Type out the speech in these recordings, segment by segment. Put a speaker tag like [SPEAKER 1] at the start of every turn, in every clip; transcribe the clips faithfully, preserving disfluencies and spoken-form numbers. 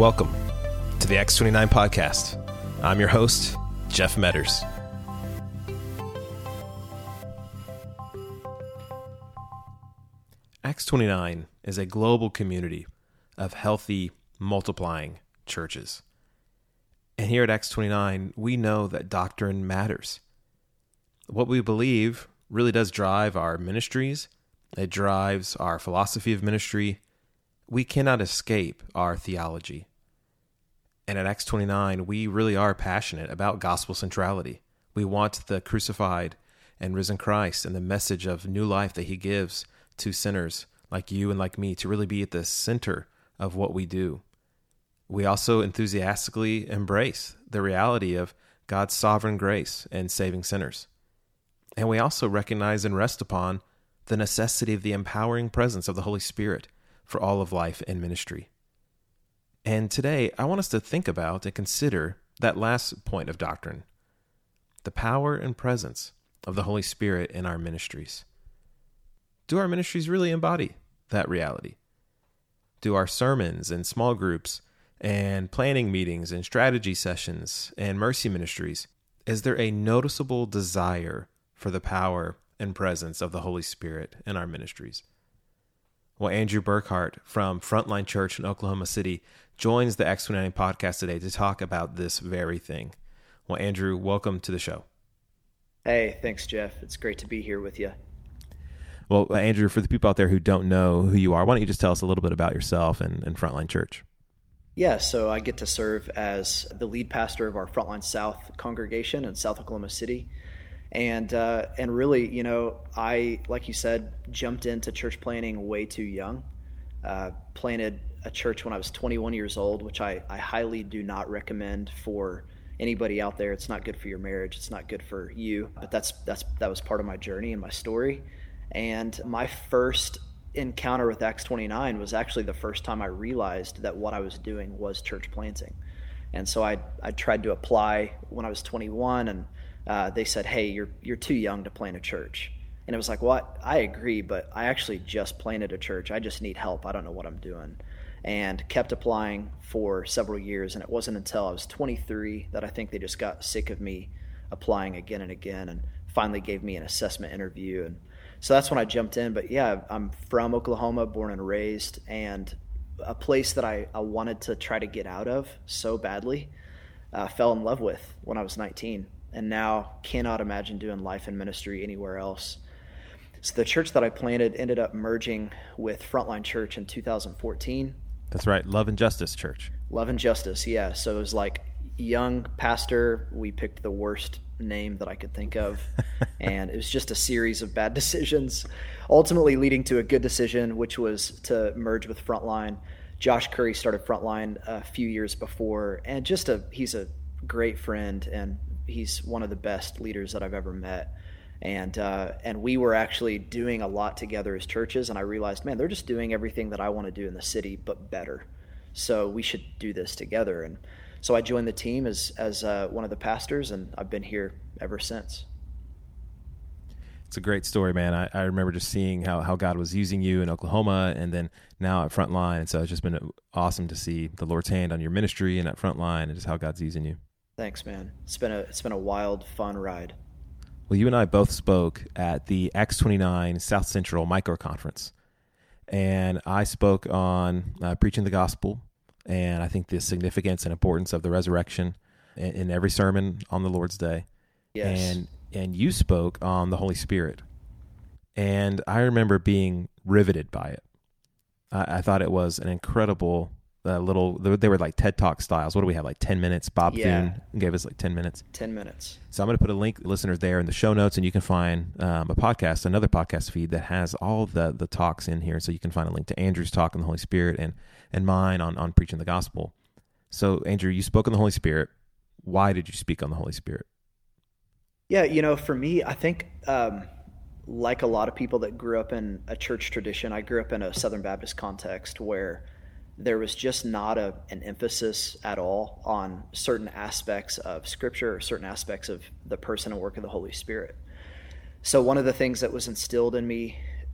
[SPEAKER 1] welcome to the Acts twenty-nine podcast. I'm your host, Jeff Metters. Acts twenty-nine is a global community of healthy, multiplying churches. And here at Acts twenty-nine, we know that doctrine matters. What we believe really does drive our ministries. It drives our philosophy of ministry. We cannot escape our theology. And at Acts twenty-nine, we really are passionate about gospel centrality. We want the crucified and risen Christ and the message of new life that he gives to sinners like you and like me to really be at the center of what we do. We also enthusiastically embrace the reality of God's sovereign grace in saving sinners. And we also recognize and rest upon the necessity of the empowering presence of the Holy Spirit for all of life and ministry. And today, I want us to think about and consider that last point of doctrine, the power and presence of the Holy Spirit in our ministries. Do our ministries really embody that reality? Do our sermons and small groups and planning meetings and strategy sessions and mercy ministries, is there a noticeable desire for the power and presence of the Holy Spirit in our ministries? Well, Andrew Burkhart from Frontline Church in Oklahoma City joins the Acts twenty-nine podcast today to talk about this very thing. Well, Andrew, welcome to the show.
[SPEAKER 2] Hey, thanks, Jeff. It's great to be here with you.
[SPEAKER 1] Well, Andrew, for the people out there who don't know who you are, why don't you just tell us a little bit about yourself and, and Frontline Church?
[SPEAKER 2] Yeah, so I get to serve as the lead pastor of our Frontline South congregation in South Oklahoma City. And uh, and really, you know, I, like you said, jumped into church planting way too young. Uh, planted a church when I was twenty-one years old, which I, I highly do not recommend for anybody out there. It's not good for your marriage. It's not good for you. But that's that's that was part of my journey and my story. And my first encounter with Acts twenty-nine was actually the first time I realized that what I was doing was church planting. And so I I tried to apply when I was twenty-one, and uh, they said, "Hey, you're you're too young to plant a church." And it was like, "What? I agree, but I actually just planted a church. I just need help. I don't know what I'm doing." And kept applying for several years, and it wasn't until I was twenty-three that I think they just got sick of me applying again and again, and finally gave me an assessment interview. And so that's when I jumped in. But yeah, I'm from Oklahoma, born and raised, and a place that I, I wanted to try to get out of so badly, uh, fell in love with when I was nineteen, and now cannot imagine doing life and ministry anywhere else. So the church that I planted ended up merging with Frontline Church in two thousand fourteen.
[SPEAKER 1] That's right, Love and Justice Church.
[SPEAKER 2] Love and Justice, yeah. So it was like young pastor. We picked the worst name that I could think of, and it was just a series of bad decisions, ultimately leading to a good decision, which was to merge with Frontline. Josh Curry started Frontline a few years before, and just a he's a great friend, and he's one of the best leaders that I've ever met. And uh, and we were actually doing a lot together as churches, and I realized, man, they're just doing everything that I want to do in the city, but better. So we should do this together. And so I joined the team as as uh, one of the pastors, and I've been here ever since.
[SPEAKER 1] It's a great story, man. I, I remember just seeing how, how God was using you in Oklahoma and then now at Frontline. And so it's just been awesome to see the Lord's hand on your ministry and at Frontline and just how God's using you.
[SPEAKER 2] Thanks, man. It's been a it's been a wild, fun ride.
[SPEAKER 1] Well, you and I both spoke at the Acts twenty-nine South Central Micro Conference, and I spoke on uh, preaching the gospel, and I think the significance and importance of the resurrection in, in every sermon on the Lord's Day.
[SPEAKER 2] Yes.
[SPEAKER 1] And and you spoke on the Holy Spirit, and I remember being riveted by it. I, I thought it was an incredible uh, little. They were like TED Talk styles. What do we have? Like ten minutes. Bob
[SPEAKER 2] Yeah.
[SPEAKER 1] Thune gave us like ten minutes.
[SPEAKER 2] Ten minutes.
[SPEAKER 1] So I'm going to put a link, listeners, there in the show notes, and you can find um, a podcast, another podcast feed that has all the the talks in here. So you can find a link to Andrew's talk on the Holy Spirit and and mine on on preaching the gospel. So Andrew, you spoke on the Holy Spirit. Why did you speak on the Holy Spirit?
[SPEAKER 2] Yeah, you know, for me, I think um, like a lot of people that grew up in a church tradition, I grew up in a Southern Baptist context where there was just not a, an emphasis at all on certain aspects of Scripture or certain aspects of the person and work of the Holy Spirit. So one of the things that was instilled in me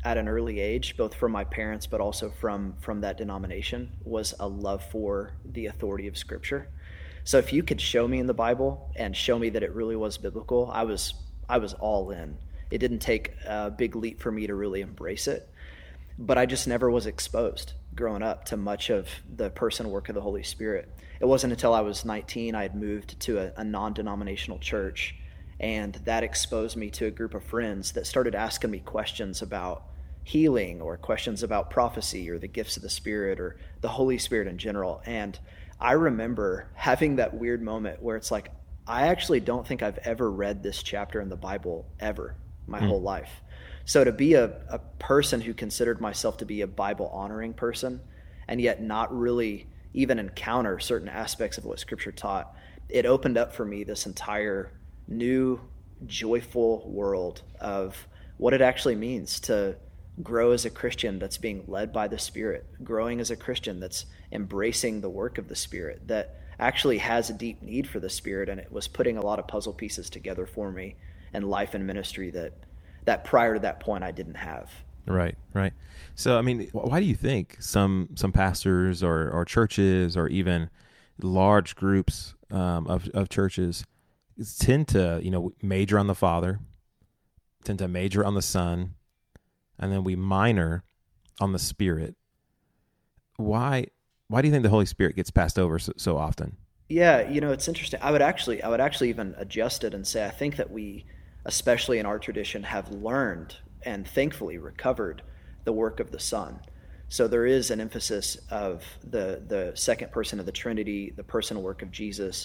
[SPEAKER 2] at an early age, both from my parents, but also from, from that denomination, was a love for the authority of Scripture. So if you could show me in the Bible and show me that it really was biblical, I was I was all in. It didn't take a big leap for me to really embrace it, but I just never was exposed growing up to much of the person work of the Holy Spirit. It wasn't until I was nineteen I had moved to a, a non-denominational church, and that exposed me to a group of friends that started asking me questions about healing or questions about prophecy or the gifts of the Spirit or the Holy Spirit in general. And I remember having that weird moment where it's like, I actually don't think I've ever read this chapter in the Bible ever, my mm. whole life. So to be a, a person who considered myself to be a Bible-honoring person and yet not really even encounter certain aspects of what Scripture taught, it opened up for me this entire new, joyful world of what it actually means to grow as a Christian that's being led by the Spirit, growing as a Christian that's embracing the work of the Spirit, that actually has a deep need for the Spirit, and it was putting a lot of puzzle pieces together for me in life and ministry that that prior to that point I didn't have.
[SPEAKER 1] Right, right. So, I mean, why do you think some some pastors or, or churches or even large groups um, of, of churches tend to, you know, major on the Father, tend to major on the Son, and then we minor on the Spirit? Why why do you think the Holy Spirit gets passed over so, so often?
[SPEAKER 2] Yeah, you know, it's interesting. I would actually I would actually even adjust it and say I think that we, especially in our tradition, have learned and thankfully recovered the work of the Son. So there is an emphasis of the the second person of the Trinity, the personal work of Jesus.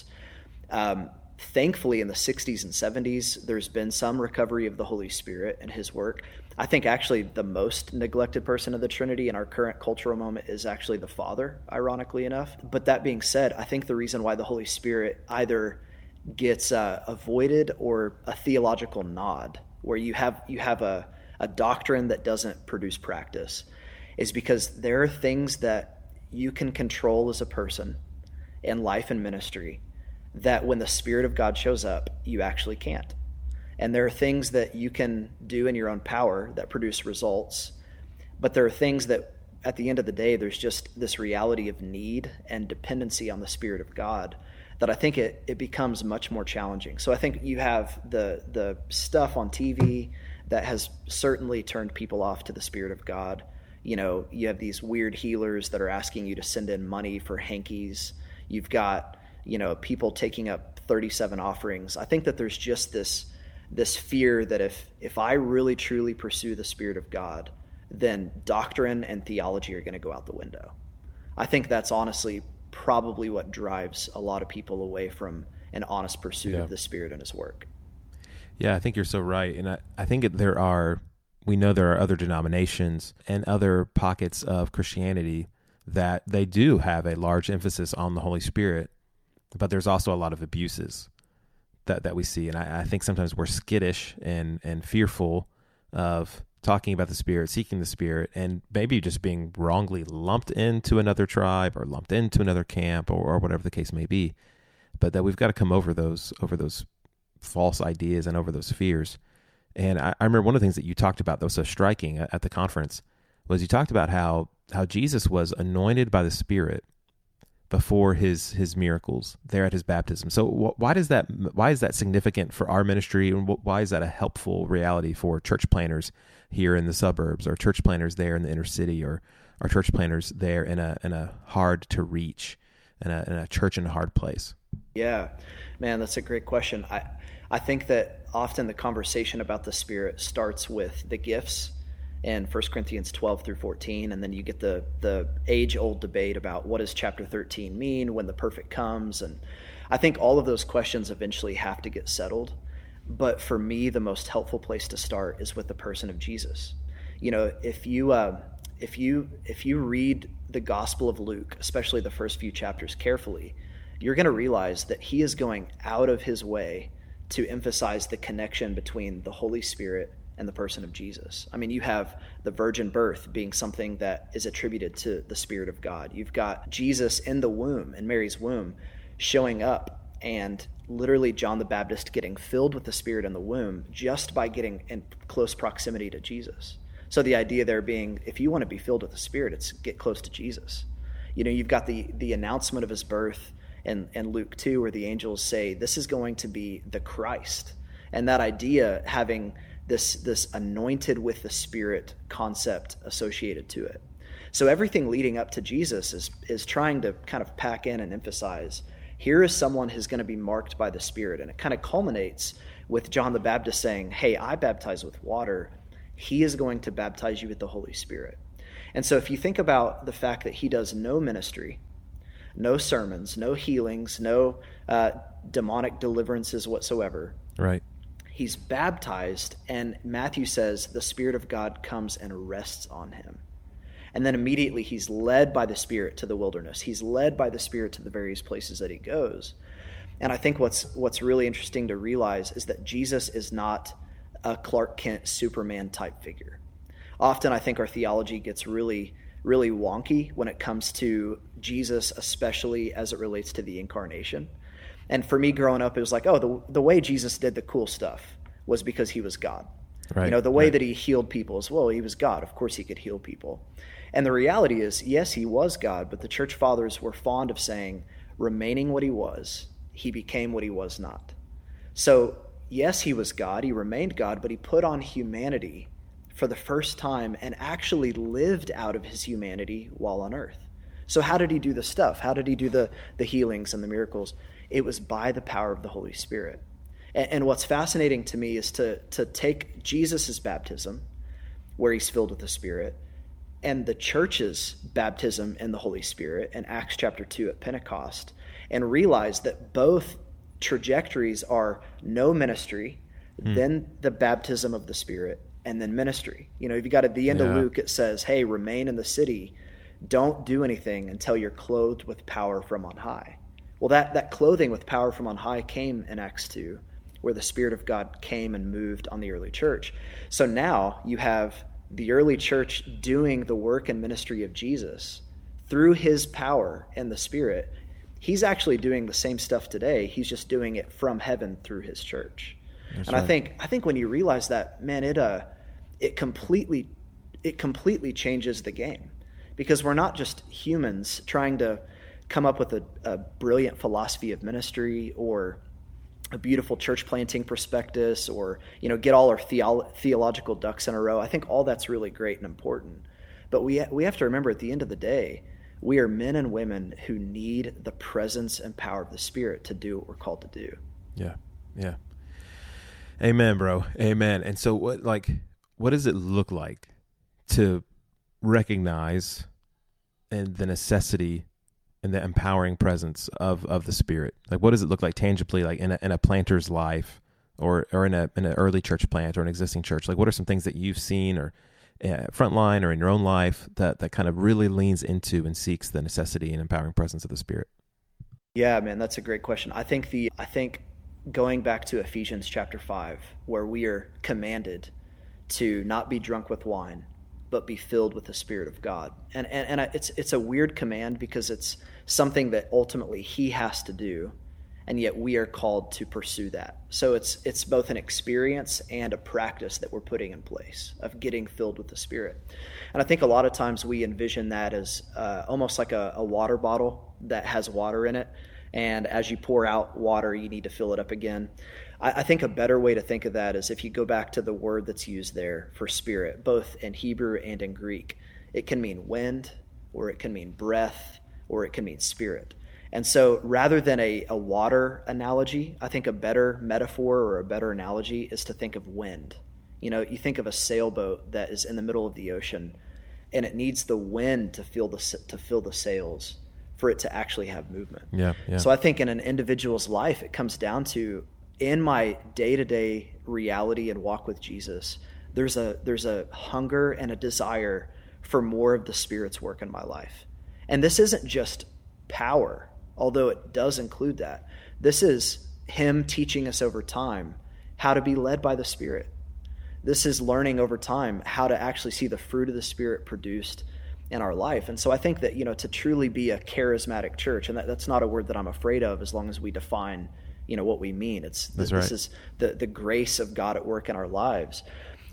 [SPEAKER 2] Um, thankfully, in the sixties and seventies, there's been some recovery of the Holy Spirit and his work. I think actually the most neglected person of the Trinity in our current cultural moment is actually the Father, ironically enough. But that being said, I think the reason why the Holy Spirit either gets uh, avoided or a theological nod, where you have you have a, a doctrine that doesn't produce practice, is because there are things that you can control as a person in life and ministry that when the Spirit of God shows up, you actually can't. And there are things that you can do in your own power that produce results, but there are things that at the end of the day, there's just this reality of need and dependency on the Spirit of God that I think it, it becomes much more challenging. So I think you have the the stuff on T V that has certainly turned people off to the Spirit of God. You know, you have these weird healers that are asking you to send in money for hankies. You've got, you know, people taking up thirty-seven offerings. I think that there's just this this fear that if if I really truly pursue the Spirit of God, then doctrine and theology are going to go out the window. I think that's honestly probably what drives a lot of people away from an honest pursuit yeah. of the Spirit and his work.
[SPEAKER 1] Yeah, I think you're so right. And I, I think there are, we know there are other denominations and other pockets of Christianity that they do have a large emphasis on the Holy Spirit, but there's also a lot of abuses that, that we see. And I, I think sometimes we're skittish and, and fearful of talking about the Spirit, seeking the Spirit, and maybe just being wrongly lumped into another tribe or lumped into another camp or, or whatever the case may be. But that we've got to come over those over those false ideas and over those fears. And I, I remember one of the things that you talked about that was so striking at, at the conference was you talked about how how Jesus was anointed by the Spirit before his his miracles there at his baptism. So wh- why does that why is that significant for our ministry, and wh- why is that a helpful reality for church planners here in the suburbs, or church planners there in the inner city, or or church planners there in a in a hard to reach, in a in a church in a hard place?
[SPEAKER 2] Yeah, man, that's a great question. I I think that often the conversation about the Spirit starts with the gifts in First Corinthians twelve through fourteen, and then you get the the age-old debate about what does chapter thirteen mean when the perfect comes, and I think all of those questions eventually have to get settled. But for me, the most helpful place to start is with the person of Jesus. You know, if you uh, if you if you read the Gospel of Luke, especially the first few chapters carefully, you're going to realize that he is going out of his way to emphasize the connection between the Holy Spirit and the person of Jesus. I mean, you have the virgin birth being something that is attributed to the Spirit of God. You've got Jesus in the womb, in Mary's womb, showing up, and literally John the Baptist getting filled with the Spirit in the womb just by getting in close proximity to Jesus. So the idea there being, if you want to be filled with the Spirit, it's get close to Jesus. You know, you've got the the announcement of his birth in, in Luke two, where the angels say, this is going to be the Christ. And that idea having this this anointed with the Spirit concept associated to it. So everything leading up to Jesus is is trying to kind of pack in and emphasize, here is someone who's going to be marked by the Spirit. And it kind of culminates with John the Baptist saying, hey, I baptize with water. He is going to baptize you with the Holy Spirit. And so if you think about the fact that he does no ministry, no sermons, no healings, no uh, demonic deliverances whatsoever.
[SPEAKER 1] Right.
[SPEAKER 2] He's baptized, and Matthew says the Spirit of God comes and rests on him. And then immediately he's led by the Spirit to the wilderness. He's led by the Spirit to the various places that he goes. And I think what's what's really interesting to realize is that Jesus is not a Clark Kent Superman type figure. Often I think our theology gets really, really wonky when it comes to Jesus, especially as it relates to the incarnation. And for me growing up, it was like, oh, the the way Jesus did the cool stuff was because he was God. Right, you know, the way right. that he healed people as well, he was God. Of course he could heal people. And the reality is, yes, he was God, but the church fathers were fond of saying, remaining what he was, he became what he was not. So, yes, he was God, he remained God, but he put on humanity for the first time and actually lived out of his humanity while on earth. So how did he do the stuff? How did he do the, the healings and the miracles? It was by the power of the Holy Spirit. And, and what's fascinating to me is to, to take Jesus' baptism, where he's filled with the Spirit, and the church's baptism in the Holy Spirit in Acts chapter two at Pentecost, and realize that both trajectories are no ministry, mm. then the baptism of the Spirit, and then ministry. You know, if you got at the end yeah. of Luke, it says, hey, remain in the city. Don't do anything until you're clothed with power from on high. Well, that, that clothing with power from on high came in Acts two, where the Spirit of God came and moved on the early church. So now you have the early church doing the work and ministry of Jesus through his power and the Spirit. He's actually doing the same stuff today. He's just doing it from heaven through his church. That's and right. I think I think when you realize that, man, it uh it completely it completely changes the game. Because we're not just humans trying to come up with a, a brilliant philosophy of ministry or a beautiful church planting prospectus, or, you know, get all our theo- theological ducks in a row. I think all that's really great and important. But we ha- we have to remember at the end of the day, we are men and women who need the presence and power of the Spirit to do what we're called to do.
[SPEAKER 1] Yeah. Yeah. Amen, bro. Amen. And so what, like, what does it look like to recognize and the necessity and the empowering presence of, of the Spirit? Like, what does it look like tangibly, like in a, in a planter's life, or, or in a, in an early church plant or an existing church? Like, what are some things that you've seen or uh, frontline or in your own life that, that kind of really leans into and seeks the necessity and empowering presence of the Spirit?
[SPEAKER 2] Yeah, man, that's a great question. I think the, I think going back to Ephesians chapter five, where we are commanded to not be drunk with wine, but be filled with the Spirit of God. And and, and I, it's it's a weird command because it's something that ultimately he has to do, and yet we are called to pursue that. So it's it's both an experience and a practice that we're putting in place of getting filled with the Spirit. And I think a lot of times we envision that as uh, almost like a, a water bottle that has water in it, and as you pour out water, you need to fill it up again. I think a better way to think of that is if you go back to the word that's used there for spirit, both in Hebrew and in Greek, it can mean wind, or it can mean breath, or it can mean spirit. And so rather than a, a water analogy, I think a better metaphor or a better analogy is to think of wind. You know, you think of a sailboat that is in the middle of the ocean, and it needs the wind to fill the to fill the sails for it to actually have movement.
[SPEAKER 1] Yeah, yeah.
[SPEAKER 2] So I think in an individual's life, it comes down to, in my day-to-day reality and walk with Jesus, there's a there's a hunger and a desire for more of the Spirit's work in my life. And this isn't just power, although it does include that. This is him teaching us over time how to be led by the Spirit. This is learning over time how to actually see the fruit of the Spirit produced in our life. And so I think that, you know, to truly be a charismatic church, and that, that's not a word that I'm afraid of as long as we define, you know, what we mean. It's the,
[SPEAKER 1] right.
[SPEAKER 2] This is the, the grace of God at work in our lives.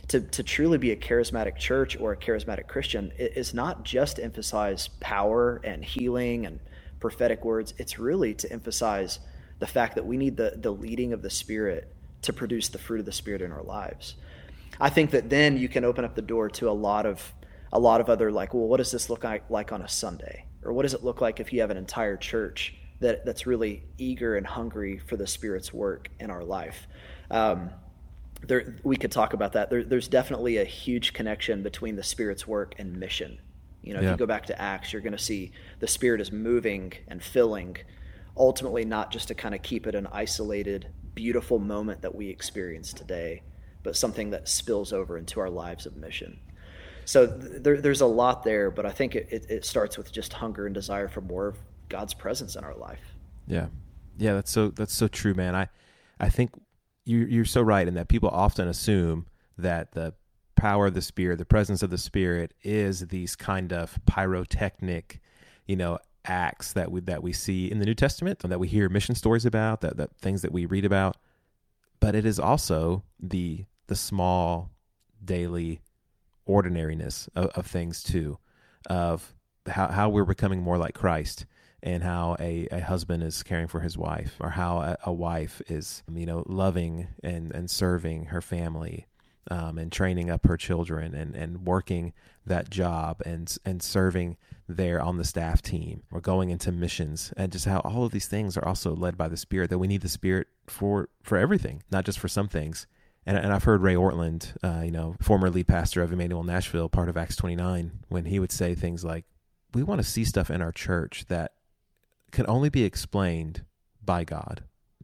[SPEAKER 2] To, to truly be a charismatic church or a charismatic Christian is not just to emphasize power and healing and prophetic words. It's really to emphasize the fact that we need the, the leading of the Spirit to produce the fruit of the Spirit in our lives. I think that then you can open up the door to a lot of a lot of other, like, well, what does this look like, like on a Sunday? Or what does it look like if you have an entire church that, that's really eager and hungry for the Spirit's work in our life? Um, There, we could talk about that. There, there's definitely a huge connection between the Spirit's work and mission. You know, yeah. If you go back to Acts, you're going to see the Spirit is moving and filling, ultimately not just to kind of keep it an isolated, beautiful moment that we experience today, but something that spills over into our lives of mission. So there, there's a lot there, but I think it, it, it starts with just hunger and desire for more of God's presence in our life.
[SPEAKER 1] Yeah, yeah, that's so that's so true, man. I, I think. You, you're so right in that people often assume that the power of the Spirit, the presence of the Spirit, is these kind of pyrotechnic, you know, acts that we that we see in the New Testament, and that we hear mission stories about, that, that things that we read about. But it is also the the small, daily ordinariness of, of things too, of how how we're becoming more like Christ. And how a, a husband is caring for his wife, or how a, a wife is, you know, loving and, and serving her family, um, and training up her children, and, and working that job, and and serving there on the staff team, or going into missions, and just how all of these things are also led by the Spirit, that we need the Spirit for, for everything, not just for some things. And and I've heard Ray Ortland, uh, you know, former lead pastor of Emmanuel Nashville, part of Acts twenty-nine, when he would say things like, we want to see stuff in our church that can only be explained by God.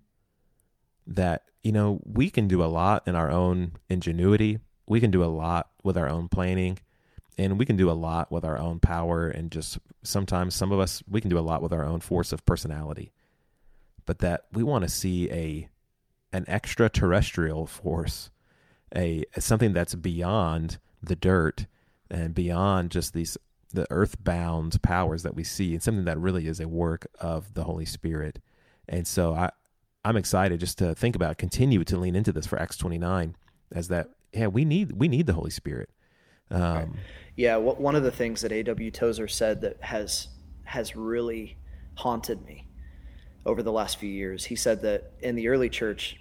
[SPEAKER 1] That, you know, we can do a lot in our own ingenuity. We can do a lot with our own planning, and we can do a lot with our own power. And just sometimes some of us, we can do a lot with our own force of personality, but that we want to see a, an extraterrestrial force, a, something that's beyond the dirt and beyond just these the earthbound powers that we see, and something that really is a work of the Holy Spirit. And so I, I'm excited just to think about, continue to lean into this for Acts twenty-nine, as that, yeah, we need, we need the Holy Spirit. Um,
[SPEAKER 2] right. Yeah. What, one of the things that A W Tozer said that has, has really haunted me over the last few years, he said that in the early church,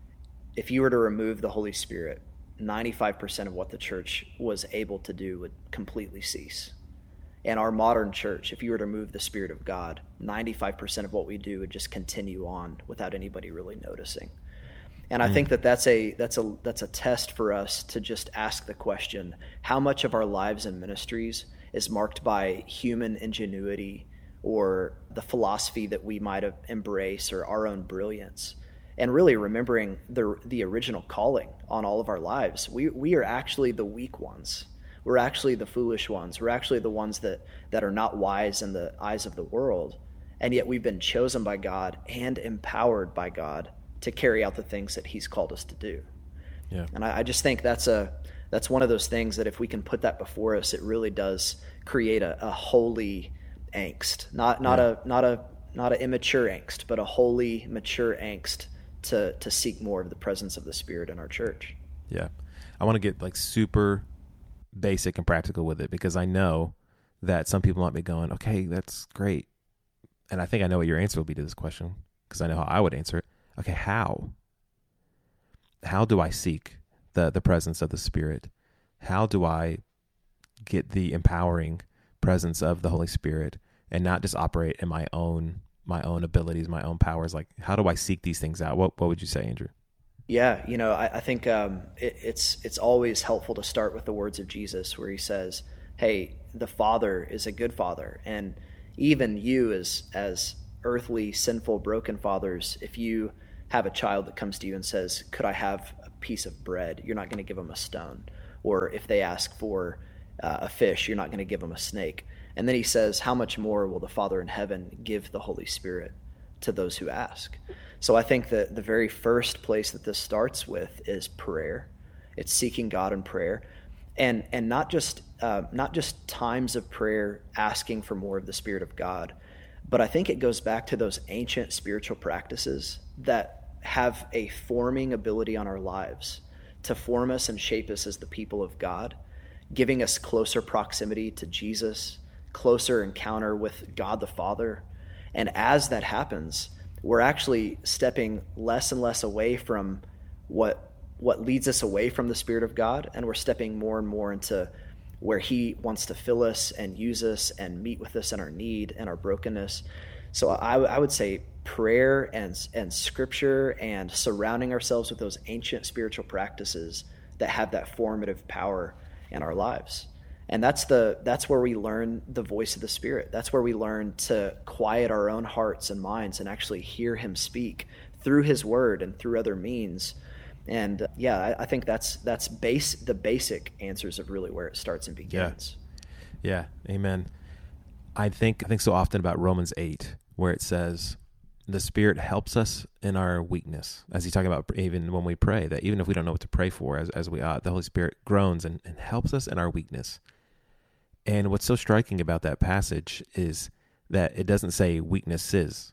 [SPEAKER 2] if you were to remove the Holy Spirit, ninety-five percent of what the church was able to do would completely cease. In our modern church, if you were to remove the Spirit of God, ninety-five percent of what we do would just continue on without anybody really noticing. And I mm. think that that's a that's a that's a test for us to just ask the question: how much of our lives and ministries is marked by human ingenuity, or the philosophy that we might have embraced, or our own brilliance? And really remembering the the original calling on all of our lives. We we are actually the weak ones. We're actually the foolish ones. We're actually the ones that, that are not wise in the eyes of the world. And yet we've been chosen by God and empowered by God to carry out the things that he's called us to do.
[SPEAKER 1] Yeah.
[SPEAKER 2] And I, I just think that's a that's one of those things that if we can put that before us, it really does create a, a holy angst. Not not yeah. a not a not an immature angst, but a holy, mature angst to to seek more of the presence of the Spirit in our church.
[SPEAKER 1] Yeah. I want to get like super basic and practical with it, because I know that some people might be going, okay, that's great. And I think I know what your answer will be to this question, because I know how I would answer it. Okay, how? How do I seek the, the presence of the Spirit? How do I get the empowering presence of the Holy Spirit and not just operate in my own my own abilities, my own powers? Like, how do I seek these things out? What what would you say, Andrew?
[SPEAKER 2] Yeah, you know, I, I think um, it, it's it's always helpful to start with the words of Jesus, where he says, hey, the Father is a good Father. And even you as as earthly, sinful, broken fathers, if you have a child that comes to you and says, could I have a piece of bread? You're not going to give them a stone. Or if they ask for uh, a fish, you're not going to give them a snake. And then he says, how much more will the Father in heaven give the Holy Spirit to those who ask? So I think that the very first place that this starts with is prayer. It's seeking God in prayer, and and not just uh, not just times of prayer asking for more of the Spirit of God, but I think it goes back to those ancient spiritual practices that have a forming ability on our lives to form us and shape us as the people of God, giving us closer proximity to Jesus, closer encounter with God the Father. And as that happens, we're actually stepping less and less away from what what leads us away from the Spirit of God, and we're stepping more and more into where he wants to fill us and use us and meet with us in our need and our brokenness. So I, I would say prayer and and scripture and surrounding ourselves with those ancient spiritual practices that have that formative power in our lives. And that's the that's where we learn the voice of the Spirit. That's where we learn to quiet our own hearts and minds and actually hear him speak through his word and through other means. And uh, yeah, I, I think that's that's base the basic answers of really where it starts and begins.
[SPEAKER 1] Yeah. Yeah. Amen. I think I think so often about Romans eight, where it says the Spirit helps us in our weakness. As he's talking about even when we pray, that even if we don't know what to pray for as, as we ought, the Holy Spirit groans and, and helps us in our weakness. And what's so striking about that passage is that it doesn't say weaknesses.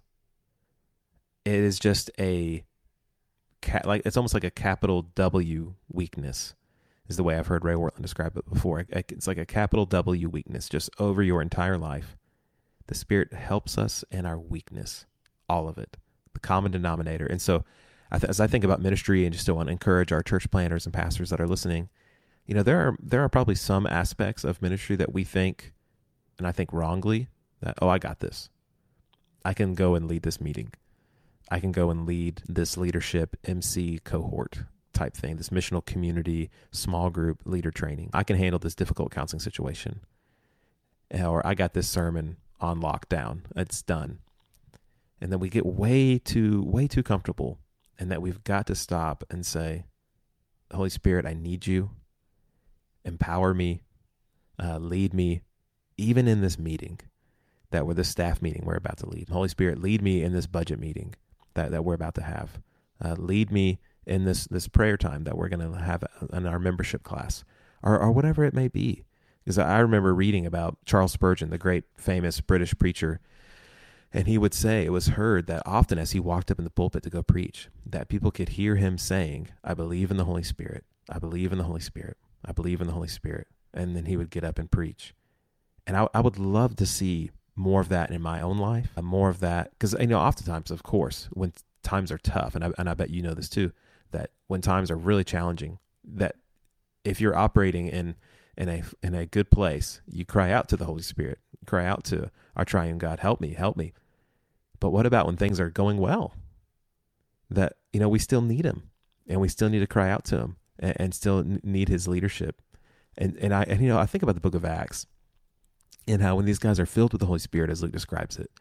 [SPEAKER 1] It is just a like it's almost like a capital W weakness is the way I've heard Ray Ortlund describe it before. It's like a capital W weakness just over your entire life. The Spirit helps us in our weakness, all of it, the common denominator. And so I th- as I think about ministry and just to want to encourage our church planners and pastors that are listening, you know, there are there are probably some aspects of ministry that we think, and I think wrongly, that, oh, I got this. I can go and lead this meeting. I can go and lead this leadership M C cohort type thing, this missional community, small group leader training. I can handle this difficult counseling situation. Or I got this sermon on lockdown. It's done. And then we get way too, way too comfortable, and that we've got to stop and say, Holy Spirit, I need you. Empower me, uh, lead me, even in this meeting that we're the staff meeting we're about to lead. Holy Spirit, lead me in this budget meeting that, that we're about to have. Uh, lead me in this, this prayer time that we're going to have in our membership class, or, or whatever it may be. Because I remember reading about Charles Spurgeon, the great famous British preacher, and he would say it was heard that often as he walked up in the pulpit to go preach, that people could hear him saying, I believe in the Holy Spirit. I believe in the Holy Spirit. I believe in the Holy Spirit. And then he would get up and preach. And I, I would love to see more of that in my own life, uh, more of that. Because, you know, oftentimes, of course, when times are tough, and I, and I bet you know this too, that when times are really challenging, that if you're operating in in a in a good place, you cry out to the Holy Spirit, you cry out to our triune God, help me, help me. But what about when things are going well? That, you know, we still need him, and we still need to cry out to him, and, and still need his leadership. And and I and you know, I think about the book of Acts and how when these guys are filled with the Holy Spirit, as Luke describes it,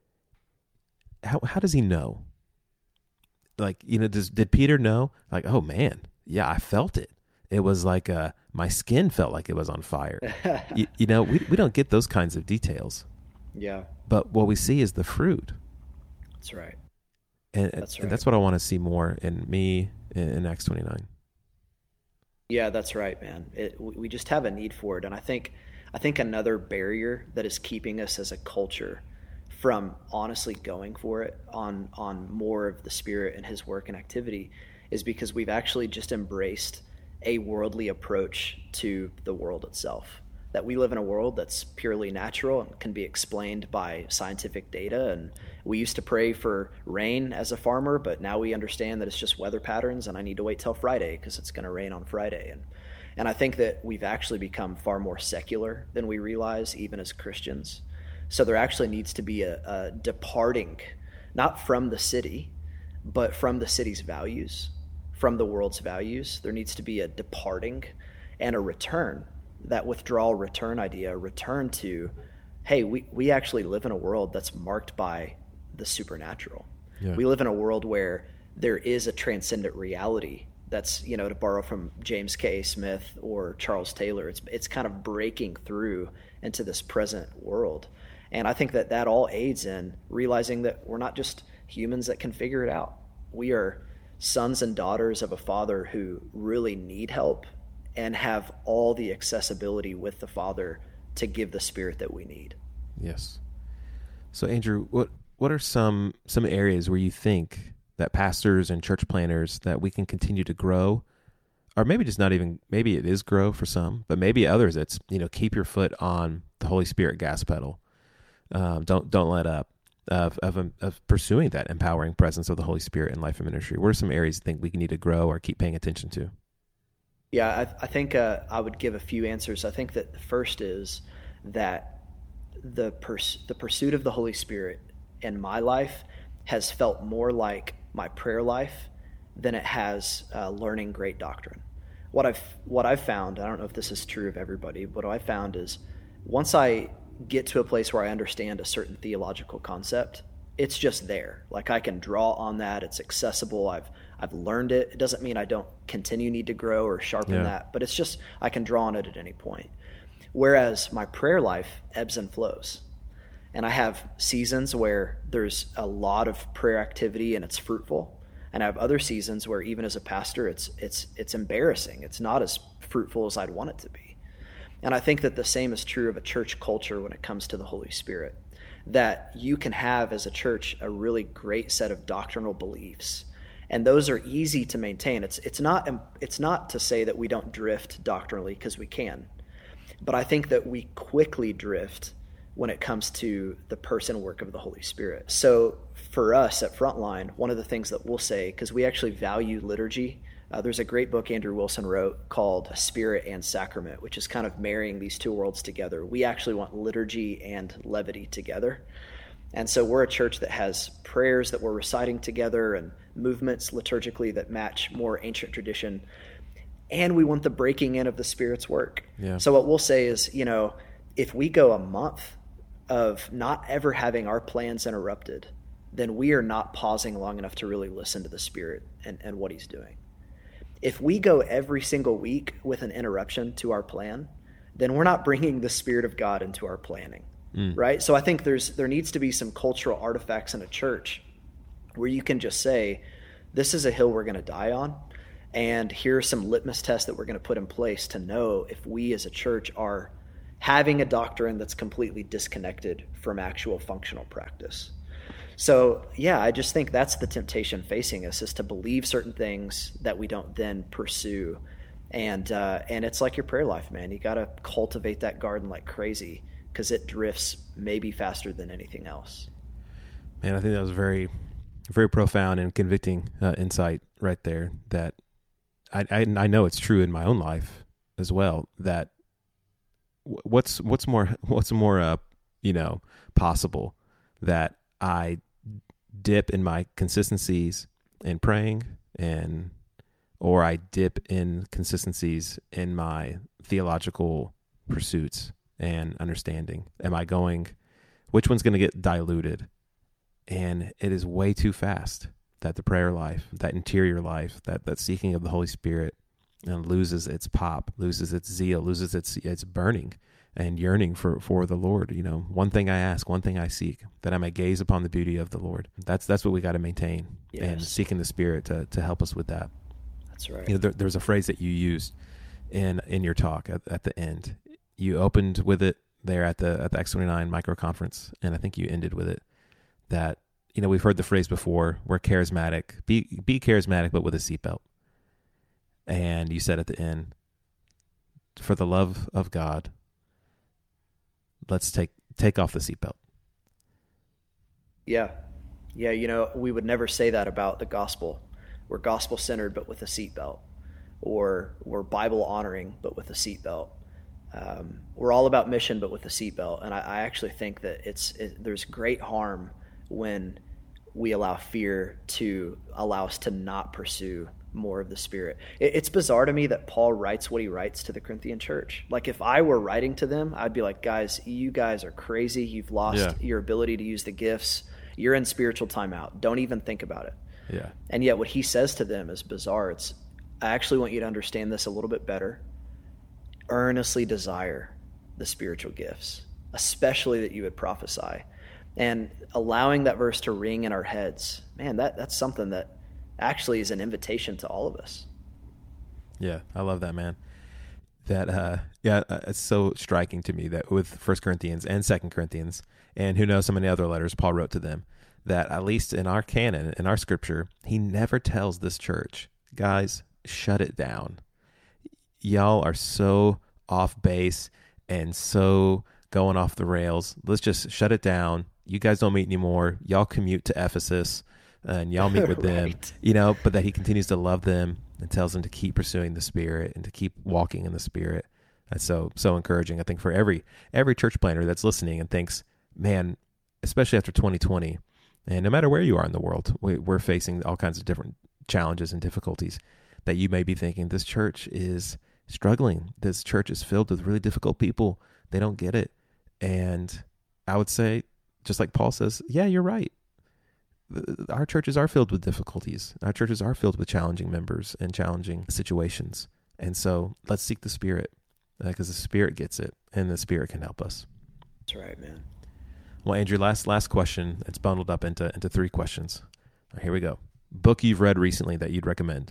[SPEAKER 1] how how does he know? Like, you know, does, did Peter know? Like, oh man, yeah, I felt it. It was like uh, my skin felt like it was on fire. you, you know, we we don't get those kinds of details.
[SPEAKER 2] Yeah.
[SPEAKER 1] But what we see is the fruit.
[SPEAKER 2] That's right.
[SPEAKER 1] And
[SPEAKER 2] that's, right.
[SPEAKER 1] and that's what I want to see more in me in, in Acts twenty-nine.
[SPEAKER 2] Yeah, that's right, man. It, we just have a need for it. And I think I think another barrier that is keeping us as a culture from honestly going for it on on more of the Spirit and his work and activity is because we've actually just embraced a worldly approach to the world itself. That we live in a world that's purely natural and can be explained by scientific data. And we used to pray for rain as a farmer, but now we understand that it's just weather patterns, and I need to wait till Friday because it's going to rain on Friday. And and I think that we've actually become far more secular than we realize, even as Christians. So there actually needs to be a, a departing, not from the city, but from the city's values, from the world's values. There needs to be a departing and a return. That withdrawal return idea, return to, hey, we, we actually live in a world that's marked by the supernatural. Yeah. We live in a world where there is a transcendent reality that's, you know, to borrow from James K. Smith or Charles Taylor, it's it's kind of breaking through into this present world. And I think that that all aids in realizing that we're not just humans that can figure it out. We are sons and daughters of a Father who really need help and have all the accessibility with the Father to give the Spirit that we need.
[SPEAKER 1] Yes. So Andrew, what what are some some areas where you think that pastors and church planners, that we can continue to grow or maybe just not even, maybe it is grow for some, but maybe others it's, you know, keep your foot on the Holy Spirit gas pedal. Um, don't, don't let up of, of, of pursuing that empowering presence of the Holy Spirit in life and ministry. What are some areas you think we need to grow or keep paying attention to?
[SPEAKER 2] Yeah, I, I think uh, I would give a few answers. I think that the first is that the pers- the pursuit of the Holy Spirit in my life has felt more like my prayer life than it has uh, learning great doctrine. What I've what I've found, I don't know if this is true of everybody, but what I found is once I get to a place where I understand a certain theological concept, it's just there. Like I can draw on that. It's accessible. I've I've learned it. It doesn't mean I don't continue need to grow or sharpen yeah. that, but it's just I can draw on it at any point. Whereas my prayer life ebbs and flows. And I have seasons where there's a lot of prayer activity and it's fruitful. And I have other seasons where even as a pastor, it's it's it's embarrassing. It's not as fruitful as I'd want it to be. And I think that the same is true of a church culture when it comes to the Holy Spirit. That you can have as a church a really great set of doctrinal beliefs. And those are easy to maintain. It's it's not it's not to say that we don't drift doctrinally, because we can. But I think that we quickly drift when it comes to the person and work of the Holy Spirit. So for us at Frontline, one of the things that we'll say, because we actually value liturgy, uh, there's a great book Andrew Wilson wrote called Spirit and Sacrament, which is kind of marrying these two worlds together. We actually want liturgy and levity together. And so we're a church that has prayers that we're reciting together and movements liturgically that match more ancient tradition. And we want the breaking in of the Spirit's work.
[SPEAKER 1] Yeah.
[SPEAKER 2] So what we'll say is, you know, if we go a month of not ever having our plans interrupted, then we are not pausing long enough to really listen to the Spirit and, and what he's doing. If we go every single week with an interruption to our plan, then we're not bringing the Spirit of God into our planning, mm. right? So I think there's there needs to be some cultural artifacts in a church where you can just say, this is a hill we're going to die on, and here are some litmus tests that we're going to put in place to know if we as a church are having a doctrine that's completely disconnected from actual functional practice. So, yeah, I just think that's the temptation facing us, is to believe certain things that we don't then pursue. And uh, and it's like your prayer life, man. You got to cultivate that garden like crazy, because it drifts maybe faster than anything else.
[SPEAKER 1] Man, I think that was very, very profound and convicting uh, insight right there, that I, I I know it's true in my own life as well, that what's what's more what's more uh you know possible, that I dip in my consistencies in praying, and or I dip in consistencies in my theological pursuits and understanding. Am I going, which one's going to get diluted? And it is way too fast that the prayer life, that interior life, that that seeking of the Holy Spirit, and loses its pop, loses its zeal, loses its its burning and yearning for, for the Lord. You know, one thing I ask, one thing I seek, that I may gaze upon the beauty of the Lord. That's that's what we got to maintain, yes. And seeking the Spirit to, to help us with that.
[SPEAKER 2] That's right.
[SPEAKER 1] You know, there, there's a phrase that you used in in your talk at, at the end. You opened with it there at the at the Acts twenty-nine micro conference, and I think you ended with it. That, you know, we've heard the phrase before, we're charismatic. Be be charismatic, but with a seatbelt. And you said at the end, for the love of God, let's take take off the seatbelt.
[SPEAKER 2] Yeah. Yeah, you know, we would never say that about the gospel. We're gospel-centered, but with a seatbelt. Or we're Bible-honoring, but with a seatbelt. Um, we're all about mission, but with a seatbelt. And I, I actually think that it's it, there's great harm when we allow fear to allow us to not pursue more of the Spirit. It, it's bizarre to me that Paul writes what he writes to the Corinthian church. Like, if I were writing to them, I'd be like, guys, you guys are crazy. You've lost yeah. your ability to use the gifts. You're in spiritual timeout. Don't even think about it.
[SPEAKER 1] Yeah.
[SPEAKER 2] And yet what he says to them is bizarre. It's, I actually want you to understand this a little bit better. Earnestly desire the spiritual gifts, especially that you would prophesy. And allowing that verse to ring in our heads, man, that that's something that actually is an invitation to all of us.
[SPEAKER 1] Yeah, I love that, man. That, uh, yeah, uh, it's so striking to me that with First Corinthians and Second Corinthians, and who knows how many other letters Paul wrote to them, that at least in our canon, in our scripture, he never tells this church, guys, shut it down. y'all are so off base and so going off the rails. Let's just shut it down. You guys don't meet anymore. Y'all commute to Ephesus and y'all meet with them,
[SPEAKER 2] Right.
[SPEAKER 1] you know, but that he continues to love them and tells them to keep pursuing the Spirit and to keep walking in the Spirit. That's so, so encouraging, I think, for every, every church planter that's listening and thinks, man, especially after twenty twenty, and no matter where you are in the world, we, we're facing all kinds of different challenges and difficulties, that you may be thinking, this church is struggling. This church is filled with really difficult people. They don't get it. And I would say, just like Paul says, yeah, you're right. Our churches are filled with difficulties. Our churches are filled with challenging members and challenging situations. And so let's seek the Spirit, because uh, the Spirit gets it and the Spirit can help us.
[SPEAKER 2] That's right, man.
[SPEAKER 1] Well, Andrew, last last question. It's bundled up into into three questions. All right, here we go. Book you've read recently that you'd recommend?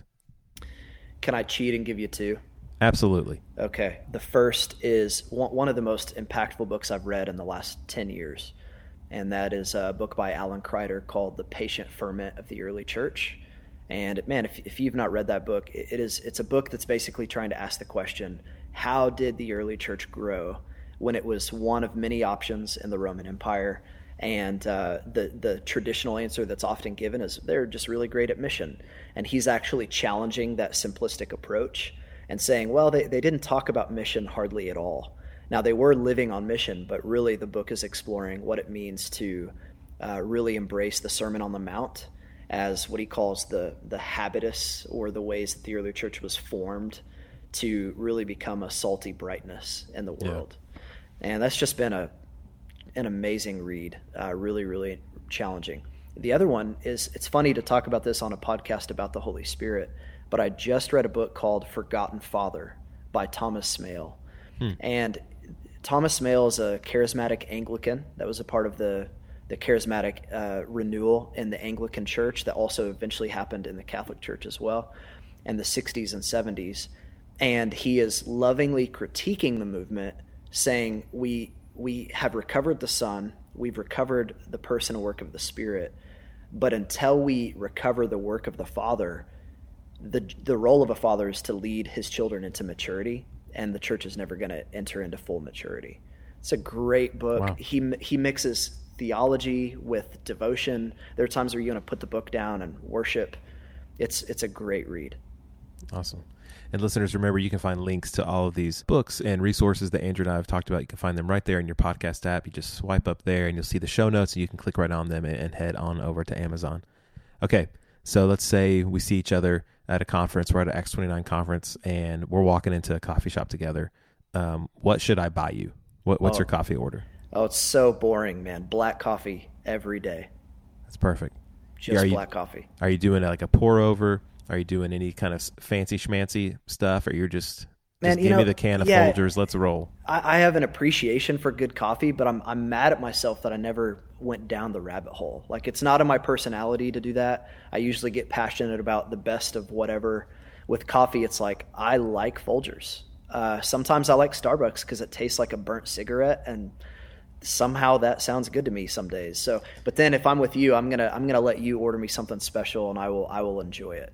[SPEAKER 2] Can I cheat and give you two?
[SPEAKER 1] Absolutely.
[SPEAKER 2] Okay. The first is one, one of the most impactful books I've read in the last ten years. And that is a book by Alan Kreider called The Patient Ferment of the Early Church. And man, if, if you've not read that book, it, it is, it's a book that's basically trying to ask the question, how did the early church grow when it was one of many options in the Roman Empire? And uh, the, the traditional answer that's often given is they're just really great at mission. And he's actually challenging that simplistic approach and saying, well, they, they didn't talk about mission hardly at all. Now, they were living on mission, but really the book is exploring what it means to uh, really embrace the Sermon on the Mount as what he calls the the habitus, or the ways that the early church was formed to really become a salty brightness in the world. Yeah. And that's just been a an amazing read, uh, really, really challenging. The other one is, it's funny to talk about this on a podcast about the Holy Spirit, but I just read a book called Forgotten Father by Thomas Smale. Hmm. And Thomas Smale is a charismatic Anglican that was a part of the, the charismatic uh, renewal in the Anglican Church that also eventually happened in the Catholic Church as well in the sixties and seventies. And he is lovingly critiquing the movement, saying we we have recovered the Son, we've recovered the person and work of the Spirit, but until we recover the work of the Father, the the role of a father is to lead his children into maturity, and the church is never going to enter into full maturity. It's a great book. Wow. He he mixes theology with devotion. There are times where you're going to put the book down and worship. It's it's a great read.
[SPEAKER 1] Awesome. And listeners, remember, you can find links to all of these books and resources that Andrew and I have talked about. You can find them right there in your podcast app. You just swipe up there and you'll see the show notes, and you can click right on them and head on over to Amazon. Okay, so let's say we see each other at a conference. We're at an Acts twenty-nine conference, and we're walking into a coffee shop together. Um, what should I buy you? What, what's
[SPEAKER 2] oh.
[SPEAKER 1] your coffee order?
[SPEAKER 2] Oh, it's so boring, man. Black coffee every day.
[SPEAKER 1] That's perfect.
[SPEAKER 2] Just
[SPEAKER 1] are
[SPEAKER 2] black
[SPEAKER 1] you,
[SPEAKER 2] coffee.
[SPEAKER 1] Are you doing like a pour over? Are you doing any kind of fancy schmancy stuff, or you're just,
[SPEAKER 2] Man,
[SPEAKER 1] just
[SPEAKER 2] you
[SPEAKER 1] give
[SPEAKER 2] know,
[SPEAKER 1] me the can of
[SPEAKER 2] yeah,
[SPEAKER 1] Folgers, let's roll?
[SPEAKER 2] I, I have an appreciation for good coffee, but I'm I'm mad at myself that I never went down the rabbit hole. Like, it's not in my personality to do that. I usually get passionate about the best of whatever. With coffee, it's like, I like Folgers. Uh, sometimes I like Starbucks because it tastes like a burnt cigarette, and somehow that sounds good to me some days. So, but then if I'm with you, I'm gonna I'm gonna let you order me something special, and I will I will enjoy it.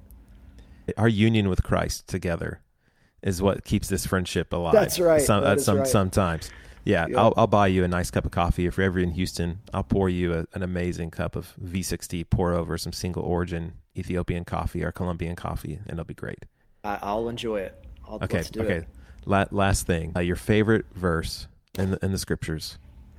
[SPEAKER 1] Our union with Christ together is what keeps this friendship alive.
[SPEAKER 2] That's right.
[SPEAKER 1] Some,
[SPEAKER 2] that
[SPEAKER 1] some,
[SPEAKER 2] right.
[SPEAKER 1] Sometimes. Yeah, yeah. I'll, I'll buy you a nice cup of coffee. If you're ever in Houston, I'll pour you a, an amazing cup of V sixty pour over some single origin Ethiopian coffee or Colombian coffee, and it'll be great.
[SPEAKER 2] I, I'll enjoy it. I'll,
[SPEAKER 1] okay,
[SPEAKER 2] let's do
[SPEAKER 1] okay.
[SPEAKER 2] It.
[SPEAKER 1] La- last thing, uh, your favorite verse in the, in the scriptures,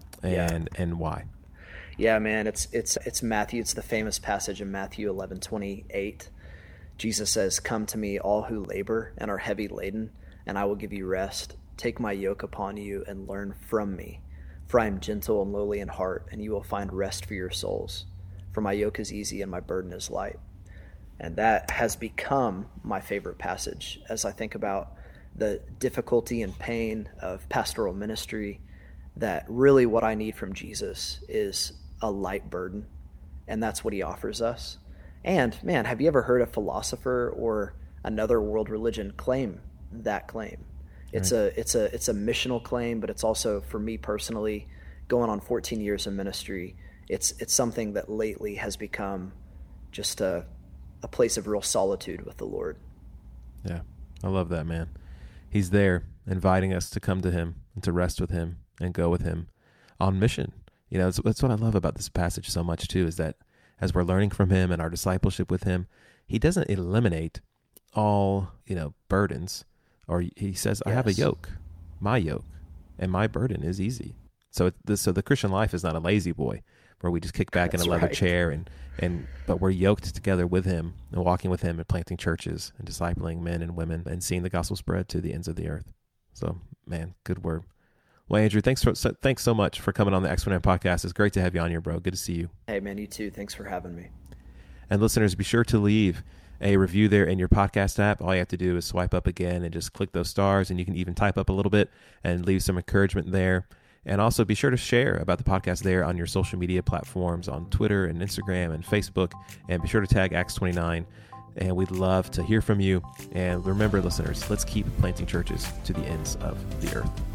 [SPEAKER 1] and
[SPEAKER 2] yeah.
[SPEAKER 1] and why?
[SPEAKER 2] Yeah, man, it's it's it's Matthew. It's the famous passage in Matthew eleven twenty-eight. Jesus says, "Come to me, all who labor and are heavy laden, and I will give you rest. Take my yoke upon you and learn from me, for I am gentle and lowly in heart, and you will find rest for your souls. For my yoke is easy and my burden is light." And that has become my favorite passage as I think about the difficulty and pain of pastoral ministry, that really what I need from Jesus is a light burden, and that's what he offers us. And man, have you ever heard a philosopher or another world religion claim that claim? It's right. a it's a it's a missional claim, but it's also, for me personally, going on fourteen years in ministry, it's it's something that lately has become just a a place of real solitude with the Lord.
[SPEAKER 1] Yeah, I love that, man. He's there inviting us to come to him and to rest with him and go with him on mission. You know, that's, that's what I love about this passage so much too, is that as we're learning from him and our discipleship with him, he doesn't eliminate all, you know, burdens, or he says, I yes. have a yoke, my yoke, and my burden is easy. So it, the, so the Christian life is not a lazy boy where we just kick back That's in a leather right. chair and, and, but we're yoked together with him and walking with him and planting churches and discipling men and women and seeing the gospel spread to the ends of the earth. So, man, good word. Well, Andrew, thanks for so, thanks so much for coming on the Acts twenty-nine podcast. It's great to have you on here, bro. Good to see you.
[SPEAKER 2] Hey, man, you too. Thanks for having me.
[SPEAKER 1] And listeners, be sure to leave a review there in your podcast app. All you have to do is swipe up again and just click those stars, and you can even type up a little bit and leave some encouragement there. And also be sure to share about the podcast there on your social media platforms on Twitter and Instagram and Facebook. And be sure to tag Acts twenty-nine. And we'd love to hear from you. And remember, listeners, let's keep planting churches to the ends of the earth.